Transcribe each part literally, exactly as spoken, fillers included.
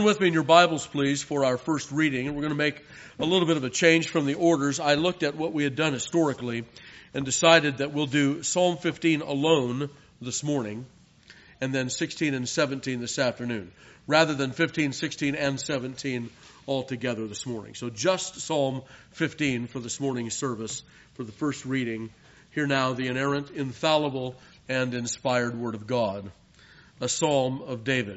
With me in your Bibles, please, for our first reading. We're going to make a little bit of a change from the orders. I looked at what we had done historically and decided that we'll do Psalm fifteen alone this morning and then sixteen and seventeen this afternoon, rather than fifteen, sixteen, and seventeen all together this morning. So just Psalm fifteen for this morning's service for the first reading. Hear now the inerrant, infallible, and inspired Word of God, a Psalm of David.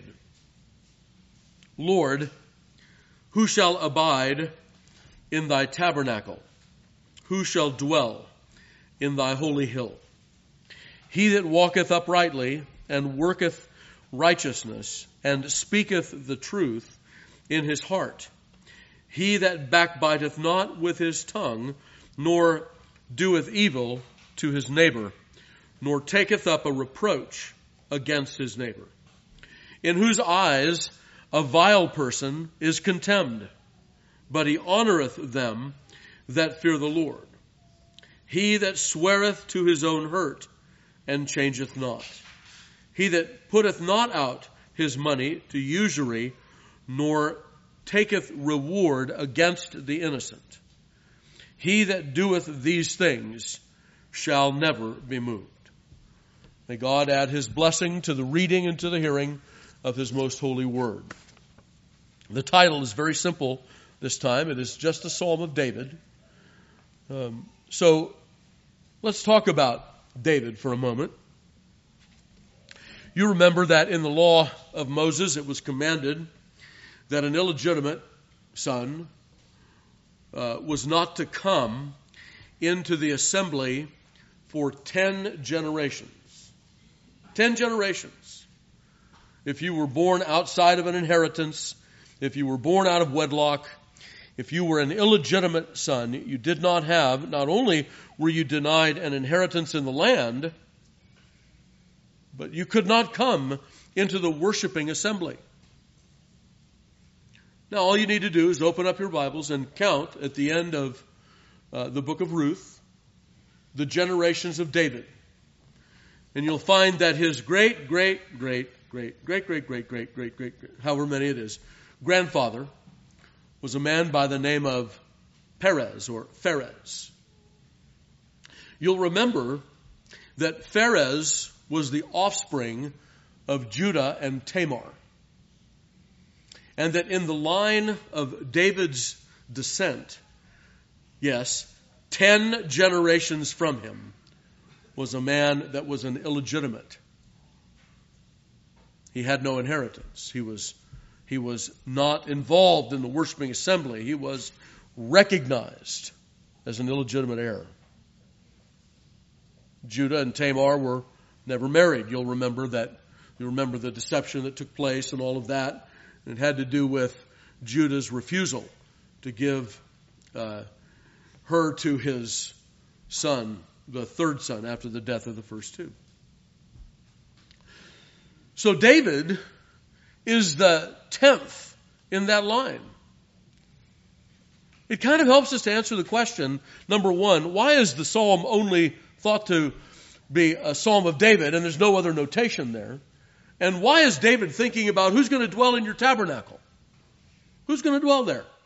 Lord, who shall abide in thy tabernacle? Who shall dwell in thy holy hill? He that walketh uprightly and worketh righteousness and speaketh the truth in his heart. He that backbiteth not with his tongue, nor doeth evil to his neighbor, nor taketh up a reproach against his neighbor, in whose eyes a vile person is contemned, but he honoreth them that fear the Lord. He that sweareth to his own hurt and changeth not. He that putteth not out his money to usury, nor taketh reward against the innocent. He that doeth these things shall never be moved. May God add his blessing to the reading and to the hearing of his most holy word. The title is very simple this time. It is just a Psalm of David. Um, so let's talk about David for a moment. You remember that in the law of Moses, it was commanded that an illegitimate son uh, was not to come into the assembly for ten generations. Ten generations. If you were born outside of an inheritance, if you were born out of wedlock, if you were an illegitimate son, you did not have, not only were you denied an inheritance in the land, but you could not come into the worshiping assembly. Now, all you need to do is open up your Bibles and count at the end of uh, the book of Ruth, the generations of David. And you'll find that his great, great, great, great, great, great, great, great, great, great, however many it is, grandfather was a man by the name of Perez or Pharez. You'll remember that Pharez was the offspring of Judah and Tamar. And that in the line of David's descent, yes, ten generations from him was a man that was an illegitimate. He had no inheritance. He was He was not involved in the worshiping assembly. He was recognized as an illegitimate heir. Judah and Tamar were never married. You'll remember that. You remember the deception that took place and all of that. It had to do with Judah's refusal to give uh, her to his son, the third son, after the death of the first two. So David is the tenth in that line. It kind of helps us to answer the question, number one, why is the psalm only thought to be a Psalm of David and there's no other notation there? And why is David thinking about who's going to dwell in your tabernacle? Who's going to dwell there?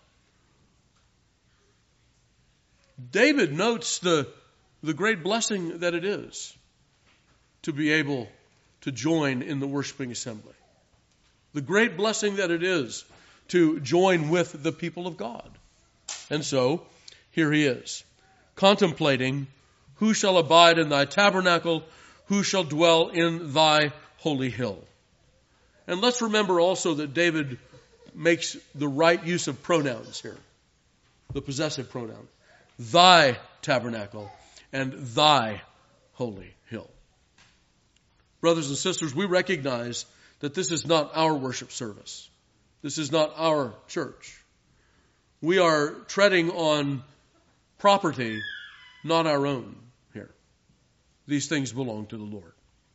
David notes the, the great blessing that it is to be able to join in the worshiping assembly. The great blessing that it is to join with the people of God. And so, here he is, contemplating who shall abide in thy tabernacle, who shall dwell in thy holy hill. And let's remember also that David makes the right use of pronouns here, the possessive pronoun. Thy tabernacle and thy holy hill. Brothers and sisters, we recognize that this is not our worship service. This is not our church. We are treading on property, not our own here. These things belong to the Lord.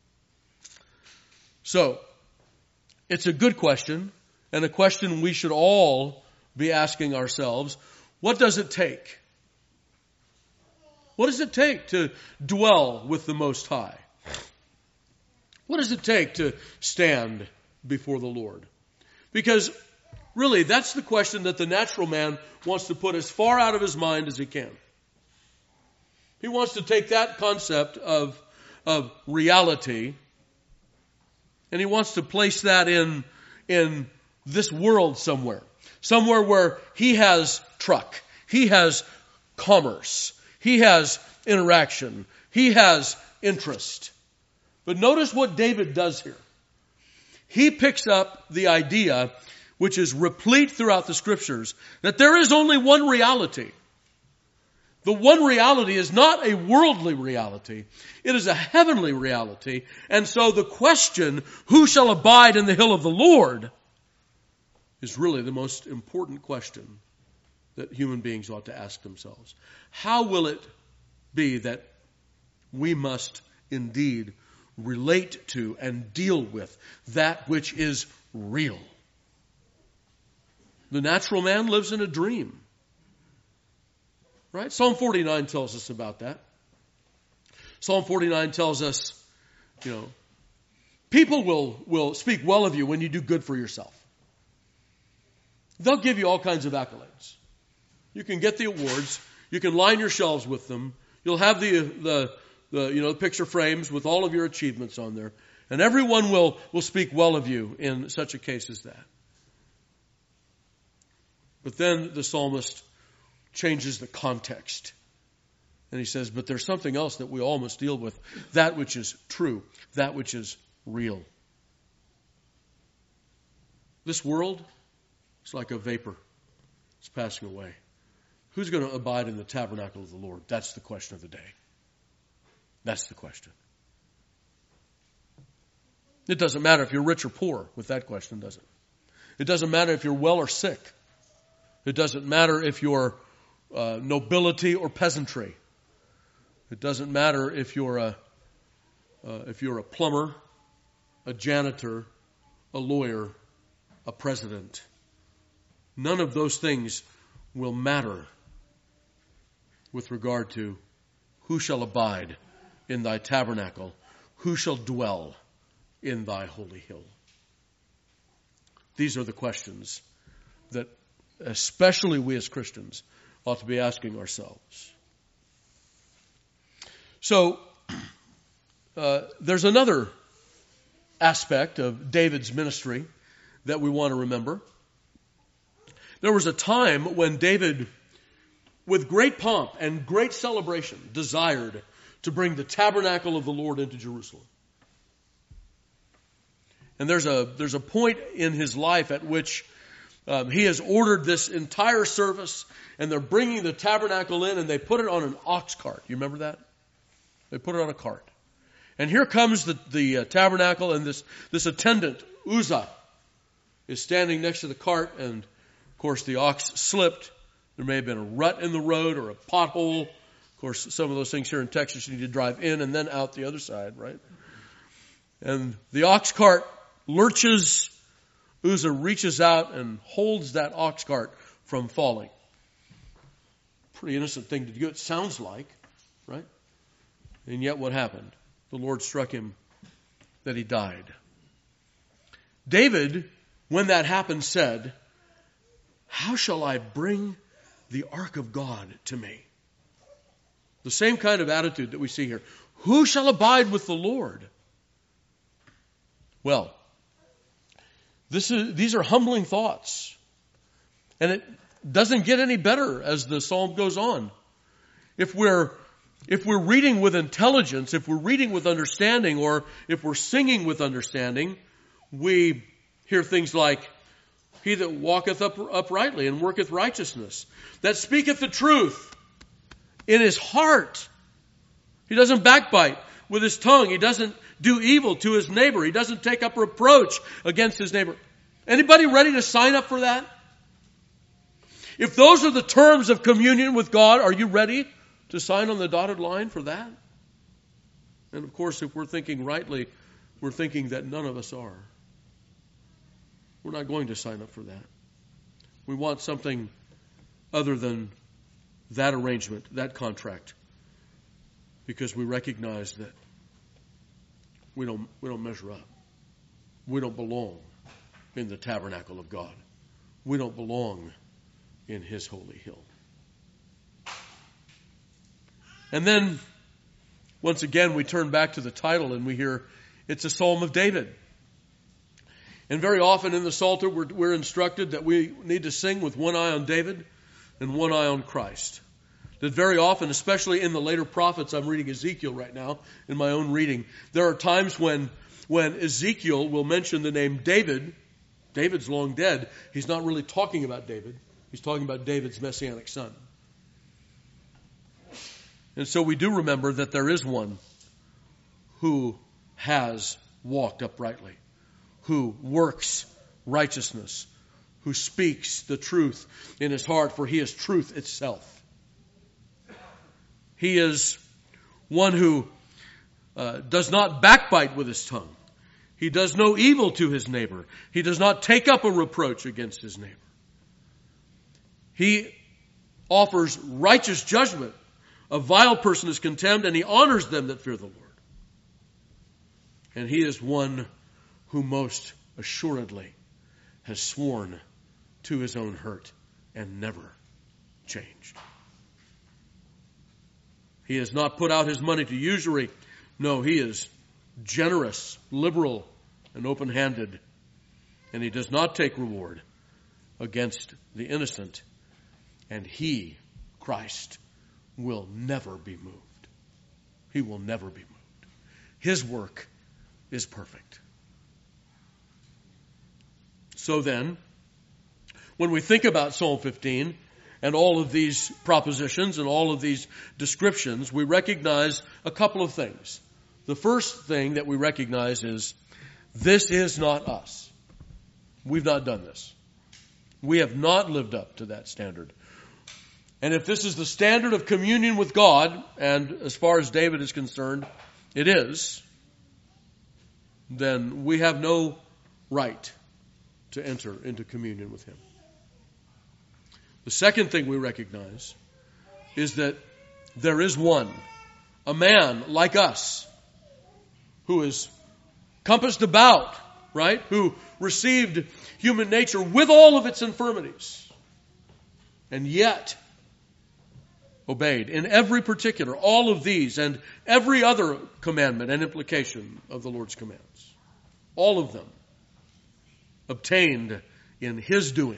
So, it's a good question, and a question we should all be asking ourselves. What does it take? What does it take to dwell with the Most High? What does it take to stand before the Lord? Because Really, that's the question that the natural man wants to put as far out of his mind as he can. He wants to take that concept of, of reality and he wants to place that in, in this world somewhere. Somewhere where he has truck, he has commerce, he has interaction, he has interest. But notice what David does here. He picks up the idea, which is replete throughout the scriptures, that there is only one reality. The one reality is not a worldly reality. It is a heavenly reality. And so the question, who shall abide in the hill of the Lord, is really the most important question that human beings ought to ask themselves. How will it be that we must indeed relate to and deal with that which is real? The natural man lives in a dream. Right? Psalm forty-nine tells us about that. Psalm forty-nine tells us, you know, people will, will speak well of you when you do good for yourself. They'll give you all kinds of accolades. You can get the awards. You can line your shelves with them. You'll have the, the, the you know, picture frames with all of your achievements on there. And everyone will, will speak well of you in such a case as that. But then the psalmist changes the context. And he says, but there's something else that we all must deal with. That which is true. That which is real. This world is like a vapor. It's passing away. Who's going to abide in the tabernacle of the Lord? That's the question of the day. That's the question. It doesn't matter if you're rich or poor with that question, does it? It doesn't matter if you're well or sick. It doesn't matter if you're uh, nobility or peasantry. It doesn't matter if you're a uh, if you're a plumber, a janitor, a lawyer, a president. None of those things will matter with regard to who shall abide in thy tabernacle, who shall dwell in thy holy hill. These are the questions that especially we as Christians ought to be asking ourselves. So, uh, there's another aspect of David's ministry that we want to remember. There was a time when David, with great pomp and great celebration, desired to bring the tabernacle of the Lord into Jerusalem. And there's a, there's a point in his life at which Um, he has ordered this entire service, and they're bringing the tabernacle in, and they put it on an ox cart. You remember that? They put it on a cart. And here comes the, the uh, tabernacle, and this, this attendant, Uzzah, is standing next to the cart, and of course the ox slipped. There may have been a rut in the road or a pothole. Of course, some of those things here in Texas, you need to drive in and then out the other side, right? And the ox cart lurches. Uzzah reaches out and holds that ox cart from falling. Pretty innocent thing to do, it sounds like, right? And yet what happened? The Lord struck him that he died. David, when that happened, said, how shall I bring the ark of God to me? The same kind of attitude that we see here. Who shall abide with the Lord? Well, This is, these are humbling thoughts. And it doesn't get any better as the psalm goes on. If we're, if we're reading with intelligence, if we're reading with understanding, or if we're singing with understanding, we hear things like, he that walketh up, uprightly and worketh righteousness, that speaketh the truth in his heart. He doesn't backbite with his tongue. He doesn't do evil to his neighbor. He doesn't take up reproach against his neighbor. Anybody ready to sign up for that? If those are the terms of communion with God, are you ready to sign on the dotted line for that? And of course, if we're thinking rightly, we're thinking that none of us are. We're not going to sign up for that. We want something other than that arrangement, that contract, because we recognize that We don't, we don't measure up. We don't belong in the tabernacle of God. we don't belong in his holy hill. And then, once again, we turn back to the title and we hear it's a Psalm of David. And very often in the Psalter, we're, we're instructed that we need to sing with one eye on David and one eye on Christ. That very often, especially in the later prophets, I'm reading Ezekiel right now in my own reading, there are times when, when Ezekiel will mention the name David. David's long dead. He's not really talking about David. He's talking about David's messianic son. And so we do remember that there is one who has walked uprightly, who works righteousness, who speaks the truth in his heart, for he is truth itself. He is one who uh, does not backbite with his tongue. He does no evil to his neighbor. He does not take up a reproach against his neighbor. He offers righteous judgment. A vile person is contemned, and he honors them that fear the Lord. And he is one who most assuredly has sworn to his own hurt and never changed. He has not put out his money to usury. No, he is generous, liberal, and open-handed. And he does not take reward against the innocent. And he, Christ, will never be moved. He will never be moved. His work is perfect. So then, when we think about Psalm fifteen and all of these propositions and all of these descriptions, we recognize a couple of things. The first thing that we recognize is this is not us. We've not done this. We have not lived up to that standard. And if this is the standard of communion with God, and as far as David is concerned, it is, then we have no right to enter into communion with him. The second thing we recognize is that there is one, a man like us, who is compassed about, right? Who received human nature with all of its infirmities, and yet obeyed in every particular, all of these and every other commandment and implication of the Lord's commands. All of them obtained in his doing.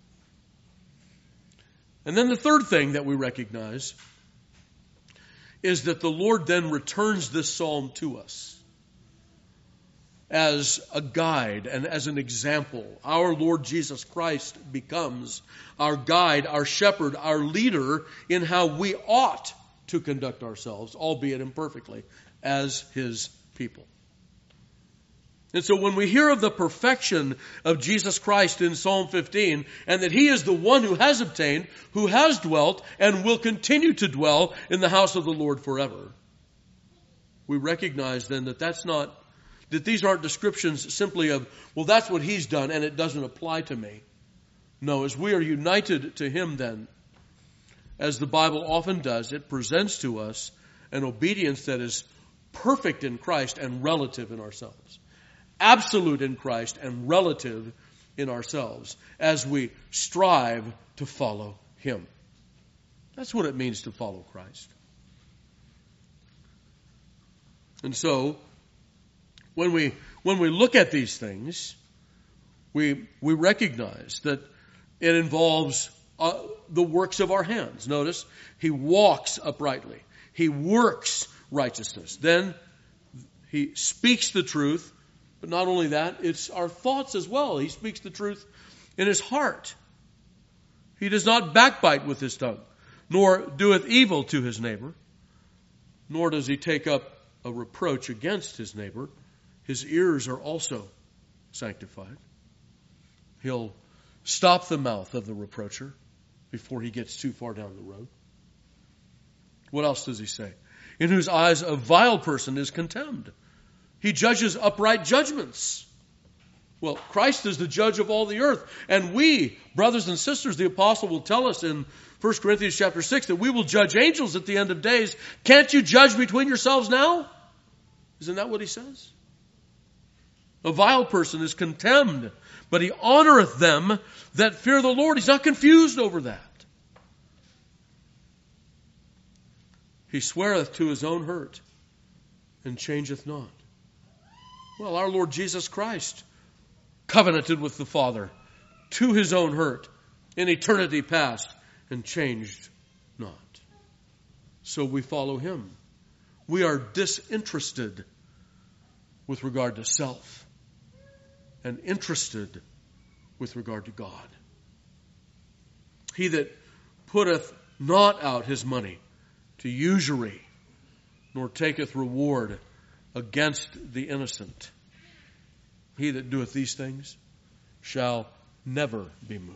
And then the third thing that we recognize is that the Lord then returns this psalm to us as a guide and as an example. Our Lord Jesus Christ becomes our guide, our shepherd, our leader in how we ought to conduct ourselves, albeit imperfectly, as his people. And so when we hear of the perfection of Jesus Christ in Psalm fifteen, and that he is the one who has obtained, who has dwelt, and will continue to dwell in the house of the Lord forever, we recognize then that that's not, that these aren't descriptions simply of, well, that's what he's done and it doesn't apply to me. No, as we are united to him then, as the Bible often does, it presents to us an obedience that is perfect in Christ and relative in ourselves. Absolute in Christ and relative in ourselves as we strive to follow him. That's what it means to follow Christ. And so, when we when we look at these things, we we recognize that it involves uh, the works of our hands. Notice, he walks uprightly. He works righteousness. Then he speaks the truth. But not only that, it's our thoughts as well. He speaks the truth in his heart. He does not backbite with his tongue, nor doeth evil to his neighbor, nor does he take up a reproach against his neighbor. His ears are also sanctified. He'll stop the mouth of the reproacher before he gets too far down the road. What else does he say? In whose eyes a vile person is contemned. He judges upright judgments. Well, Christ is the judge of all the earth. And we, brothers and sisters, the apostle will tell us in First Corinthians chapter six that we will judge angels at the end of days. Can't you judge between yourselves now? Isn't that what he says? A vile person is contemned but he honoreth them that fear the Lord. He's not confused over that. He sweareth to his own hurt and changeth not. Well, our Lord Jesus Christ covenanted with the Father to his own hurt in eternity past and changed not. So we follow him. We are disinterested with regard to self and interested with regard to God. He that putteth not out his money to usury, nor taketh reward against the innocent, he that doeth these things shall never be moved.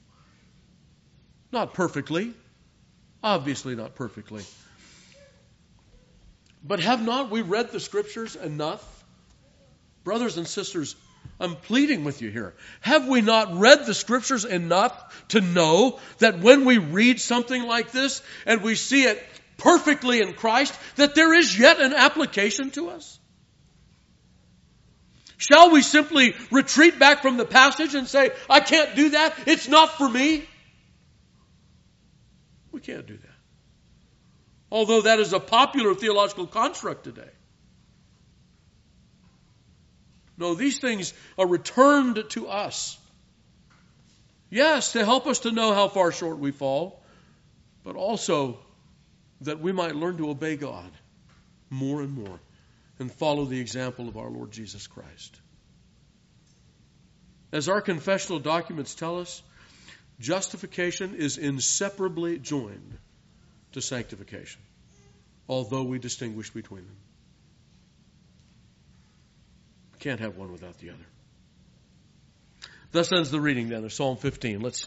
Not perfectly, obviously not perfectly. But have not we read the Scriptures enough? Brothers and sisters, I'm pleading with you here. Have we not read the Scriptures enough to know that when we read something like this and we see it perfectly in Christ, that there is yet an application to us? Shall we simply retreat back from the passage and say, I can't do that, it's not for me? We can't do that. Although that is a popular theological construct today. No, these things are returned to us. Yes, to help us to know how far short we fall, but also that we might learn to obey God more and more and follow the example of our Lord Jesus Christ. As our confessional documents tell us, justification is inseparably joined to sanctification, although we distinguish between them. We can't have one without the other. Thus ends the reading then of Psalm fifteen. Let's